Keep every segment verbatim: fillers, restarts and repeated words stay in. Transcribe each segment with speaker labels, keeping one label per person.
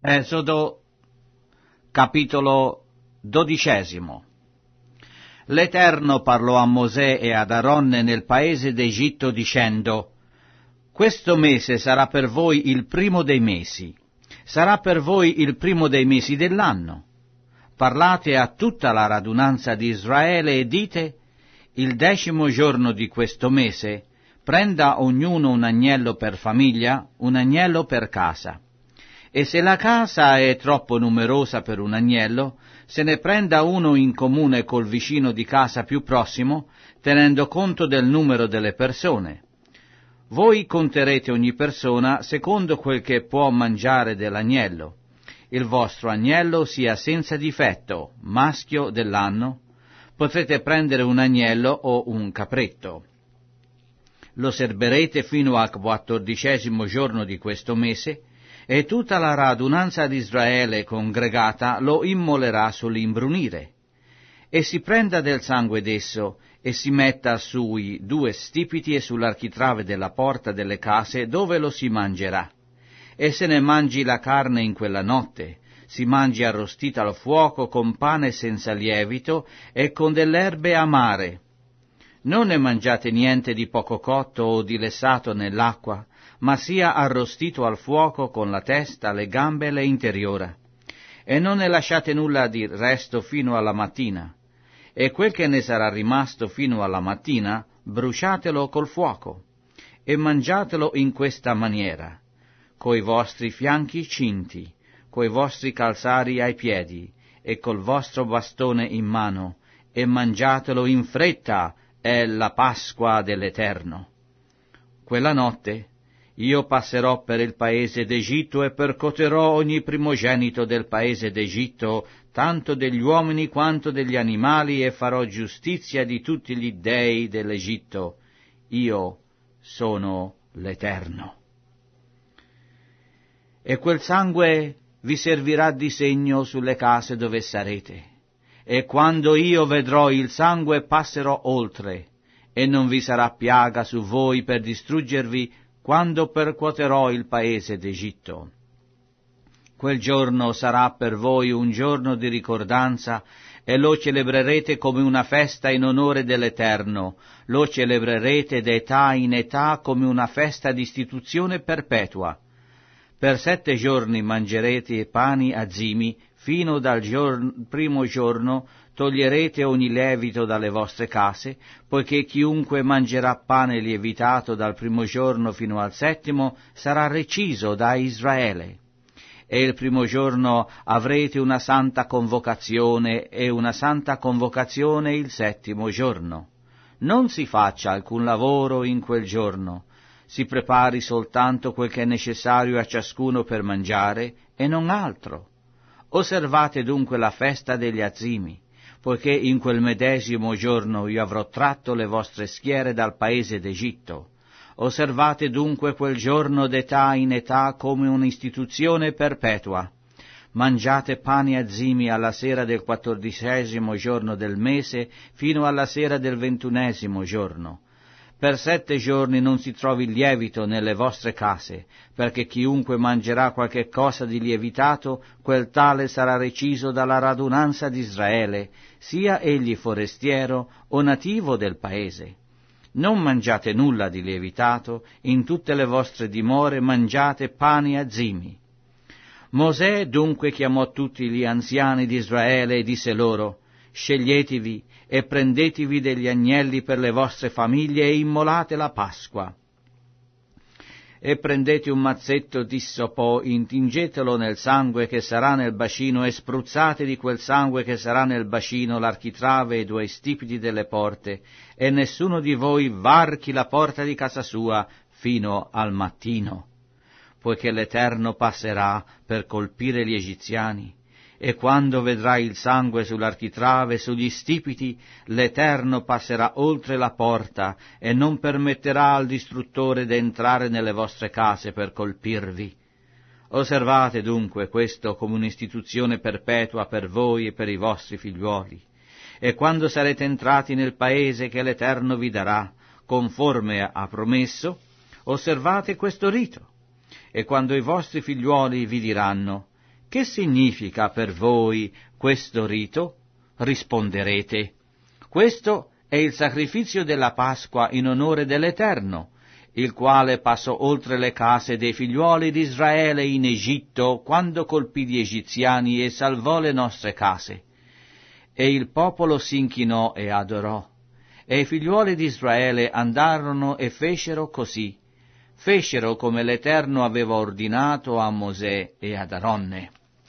Speaker 1: Esodo capitolo dodicesimo. L'Eterno parlò a Mosè e ad Aronne nel paese d'Egitto dicendo: Questo mese sarà per voi il primo dei mesi, sarà per voi il primo dei mesi dell'anno. Parlate a tutta la radunanza di Israele e dite: il decimo giorno di questo mese prenda ognuno un agnello per famiglia, un agnello per casa. E se la casa è troppo numerosa per un agnello, se ne prenda uno in comune col vicino di casa più prossimo, tenendo conto del numero delle persone. Voi conterete ogni persona secondo quel che può mangiare dell'agnello. Il vostro agnello sia senza difetto, maschio dell'anno. Potrete prendere un agnello o un capretto. Lo serberete fino al quattordicesimo giorno di questo mese, e tutta la radunanza di Israele congregata lo immolerà sull'imbrunire. E si prenda del sangue d'esso, e si metta sui due stipiti e sull'architrave della porta delle case dove lo si mangerà. E se ne mangi la carne in quella notte, si mangi arrostita al fuoco con pane senza lievito e con delle erbe amare. Non ne mangiate niente di poco cotto o di lessato nell'acqua, ma sia arrostito al fuoco con la testa, le gambe e le interiora. E non ne lasciate nulla di resto fino alla mattina. E quel che ne sarà rimasto fino alla mattina, bruciatelo col fuoco. E mangiatelo in questa maniera: coi vostri fianchi cinti, coi vostri calzari ai piedi, e col vostro bastone in mano, e mangiatelo in fretta, è la Pasqua dell'Eterno. Quella notte io passerò per il paese d'Egitto e percoterò ogni primogenito del paese d'Egitto, tanto degli uomini quanto degli animali, e farò giustizia di tutti gli dei dell'Egitto. Io sono l'Eterno. E quel sangue vi servirà di segno sulle case dove sarete. E quando io vedrò il sangue passerò oltre, e non vi sarà piaga su voi per distruggervi quando percuoterò il paese d'Egitto. Quel giorno sarà per voi un giorno di ricordanza, e lo celebrerete come una festa in onore dell'Eterno, lo celebrerete d'età in età come una festa di istituzione perpetua. Per sette giorni mangerete pani azimi, fino dal giorno, primo giorno toglierete ogni lievito dalle vostre case, poiché chiunque mangerà pane lievitato dal primo giorno fino al settimo sarà reciso da Israele. E il primo giorno avrete una santa convocazione, e una santa convocazione il settimo giorno. Non si faccia alcun lavoro in quel giorno, si prepari soltanto quel che è necessario a ciascuno per mangiare, e non altro. Osservate dunque la festa degli azimi, poiché in quel medesimo giorno io avrò tratto le vostre schiere dal paese d'Egitto. Osservate dunque quel giorno d'età in età come un'istituzione perpetua. Mangiate pani azimi alla sera del quattordicesimo giorno del mese fino alla sera del ventunesimo giorno. Per sette giorni non si trovi lievito nelle vostre case, perché chiunque mangerà qualche cosa di lievitato, quel tale sarà reciso dalla radunanza di Israele, sia egli forestiero o nativo del paese. Non mangiate nulla di lievitato, in tutte le vostre dimore mangiate pani azimi. Mosè dunque chiamò tutti gli anziani di Israele e disse loro: sceglietevi e prendetevi degli agnelli per le vostre famiglie e immolate la Pasqua. E prendete un mazzetto d'issopo, intingetelo nel sangue che sarà nel bacino, e spruzzate di quel sangue che sarà nel bacino l'architrave e i due stipiti delle porte, e nessuno di voi varchi la porta di casa sua fino al mattino, poiché l'Eterno passerà per colpire gli egiziani. E quando vedrà il sangue sull'architrave e sugli stipiti, l'Eterno passerà oltre la porta e non permetterà al distruttore d'entrare nelle vostre case per colpirvi. Osservate dunque questo come un'istituzione perpetua per voi e per i vostri figliuoli. E quando sarete entrati nel paese che l'Eterno vi darà, conforme ha promesso, osservate questo rito. E quando i vostri figliuoli vi diranno: che significa per voi questo rito? Risponderete: questo è il sacrificio della Pasqua in onore dell'Eterno, il quale passò oltre le case dei figliuoli di Israele in Egitto quando colpì gli egiziani e salvò le nostre case. E il popolo s'inchinò e adorò, e i figliuoli di Israele andarono e fecero così, fecero come l'Eterno aveva ordinato a Mosè e ad Aronne.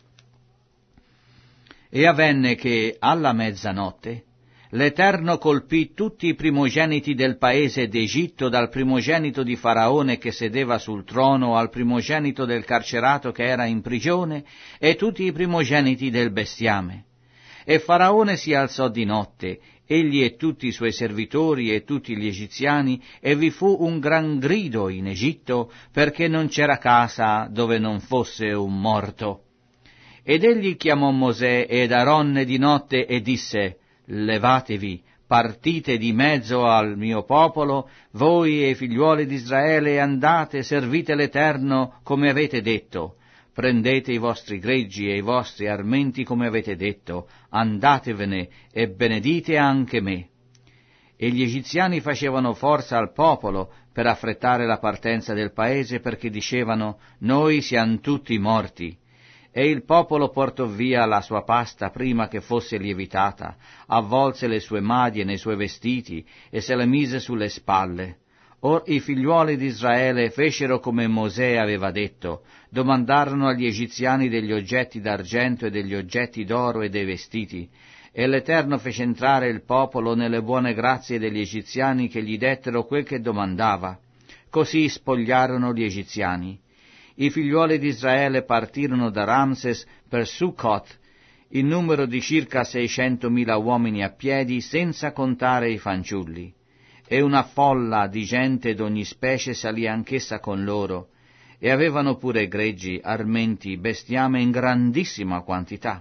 Speaker 1: E avvenne che, alla mezzanotte, l'Eterno colpì tutti i primogeniti del paese d'Egitto, dal primogenito di Faraone che sedeva sul trono al primogenito del carcerato che era in prigione, e tutti i primogeniti del bestiame. E Faraone si alzò di notte, egli e tutti i suoi servitori e tutti gli egiziani, e vi fu un gran grido in Egitto, perché non c'era casa dove non fosse un morto. Ed egli chiamò Mosè ed Aronne di notte e disse: levatevi, partite di mezzo al mio popolo, voi e i figliuoli di Israele, e andate, servite l'Eterno come avete detto. Prendete i vostri greggi e i vostri armenti come avete detto, andatevene e benedite anche me. E gli egiziani facevano forza al popolo per affrettare la partenza del paese, perché dicevano: noi siamo tutti morti. E il popolo portò via la sua pasta prima che fosse lievitata, avvolse le sue madie nei suoi vestiti e se la mise sulle spalle. Or i figliuoli di Israele fecero come Mosè aveva detto, domandarono agli egiziani degli oggetti d'argento e degli oggetti d'oro e dei vestiti, e l'Eterno fece entrare il popolo nelle buone grazie degli egiziani, che gli dettero quel che domandava. Così spogliarono gli egiziani. I figliuoli di Israele partirono da Ramses per Succoth, in numero di circa seicentomila uomini a piedi, senza contare i fanciulli. E una folla di gente d'ogni specie salì anch'essa con loro, e avevano pure greggi, armenti, bestiame in grandissima quantità.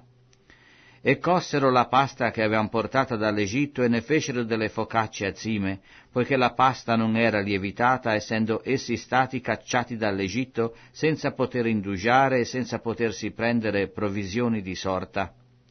Speaker 1: E cossero la pasta che avevan portata dall'Egitto e ne fecero delle focacce azime, poiché la pasta non era lievitata, essendo essi stati cacciati dall'Egitto senza poter indugiare e senza potersi prendere provvisioni di sorta.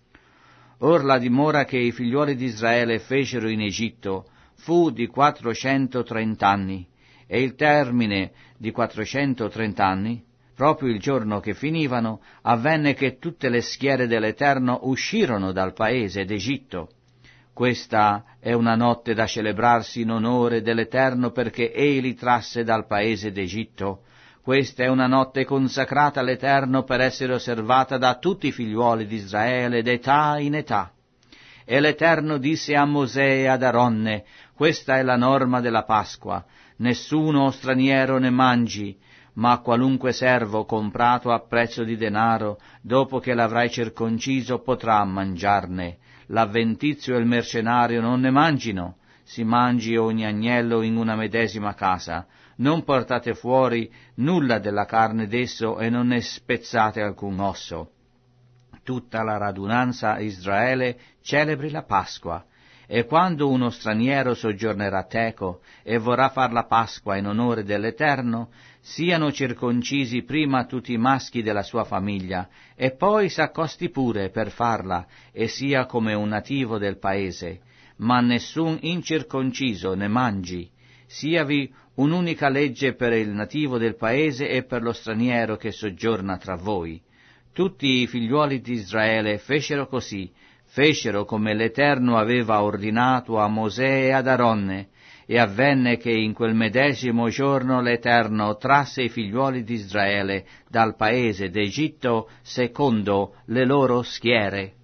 Speaker 1: Or la dimora che i figliuoli di Israele fecero in Egitto fu di quattrocentotrenta anni, e il termine di quattrocentotrenta anni, proprio il giorno che finivano, avvenne che tutte le schiere dell'Eterno uscirono dal paese d'Egitto. Questa è una notte da celebrarsi in onore dell'Eterno, perché Ei li trasse dal paese d'Egitto. Questa è una notte consacrata all'Eterno per essere osservata da tutti i figliuoli di Israele d'età in età. E l'Eterno disse a Mosè e ad Aronne: questa è la norma della Pasqua, nessuno straniero ne mangi, ma qualunque servo comprato a prezzo di denaro, dopo che l'avrai circonciso, potrà mangiarne. L'avventizio e il mercenario non ne mangino, si mangi ogni agnello in una medesima casa. Non portate fuori nulla della carne d'esso e non ne spezzate alcun osso. Tutta la radunanza Israele celebri la Pasqua. E quando uno straniero soggiornerà teco e vorrà far la Pasqua in onore dell'Eterno, siano circoncisi prima tutti i maschi della sua famiglia, e poi s'accosti pure per farla, e sia come un nativo del paese, ma nessun incirconciso ne mangi. Siavi un'unica legge per il nativo del paese e per lo straniero che soggiorna tra voi. Tutti i figliuoli di Israele fecero così, fecero come l'Eterno aveva ordinato a Mosè e ad Aronne, e avvenne che in quel medesimo giorno l'Eterno trasse i figliuoli di Israele dal paese d'Egitto secondo le loro schiere.